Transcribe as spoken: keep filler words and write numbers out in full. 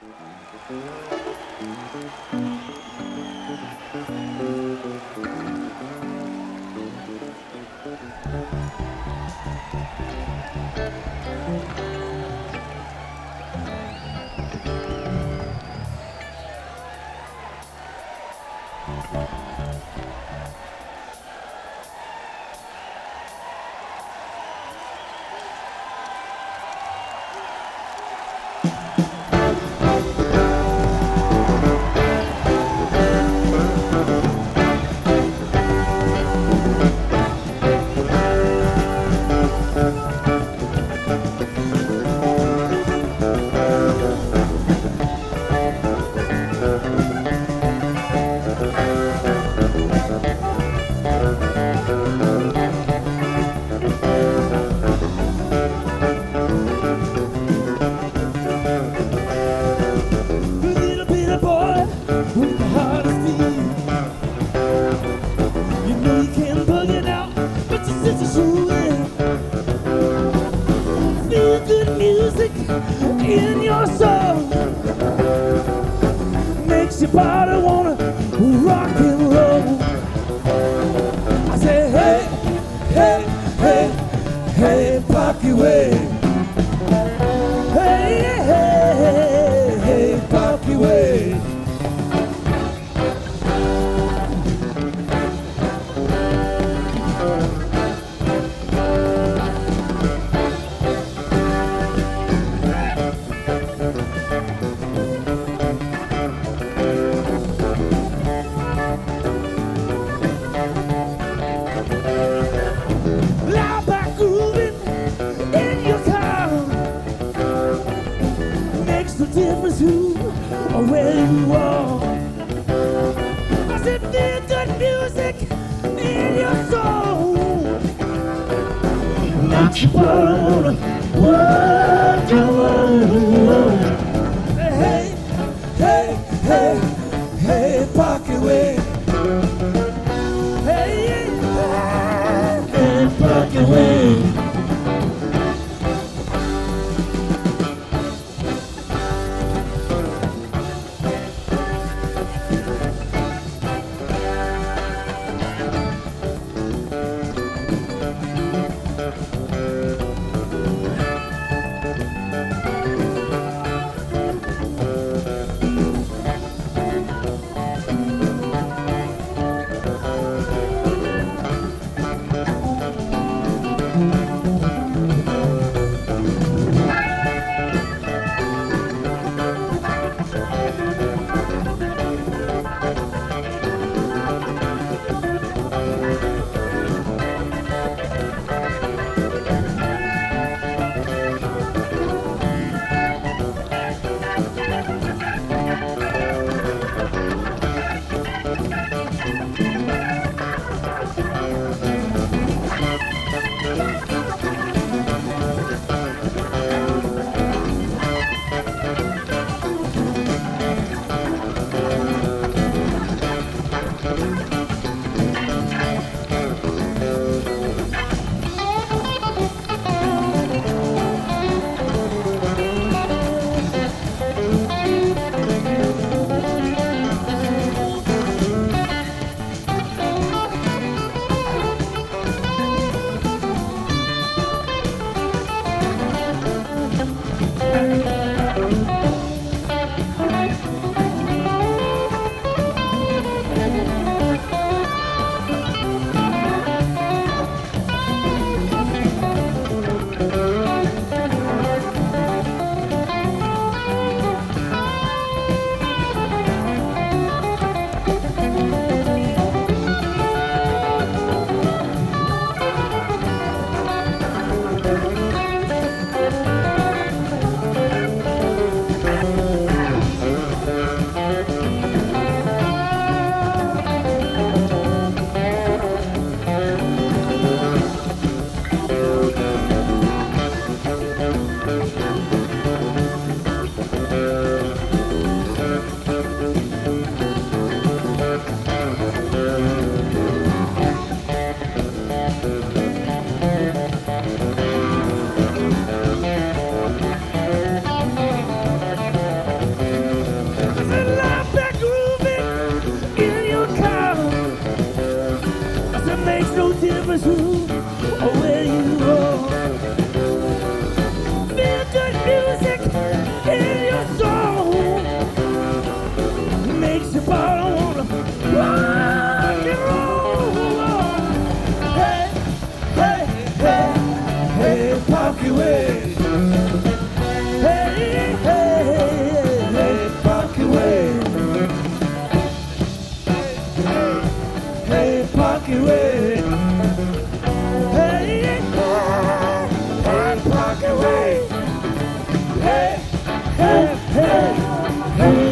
Little bitty boy with the heart of steel. You know you can't bug it out, but your sister sure will. Feel good music in your soul makes your body wanna rock and roll. I say hey, hey, hey, hey, Pocky Way. Hey, hey, hey, hey, Pocky Way. Loud back grooving in your town makes no difference who or where you are. I said feel good music in your soul makes you wanna work your world. Hey, hey, hey, hey, Pocky Way. Hey, hey, hey, Pocky Way. hey.